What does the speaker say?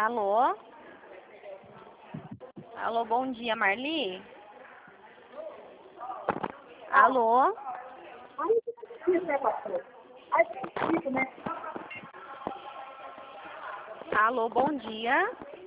Alô? Alô, bom dia, Marli? Alô? Aí fica, né, pastor? Aí fica, né? Alô, bom dia.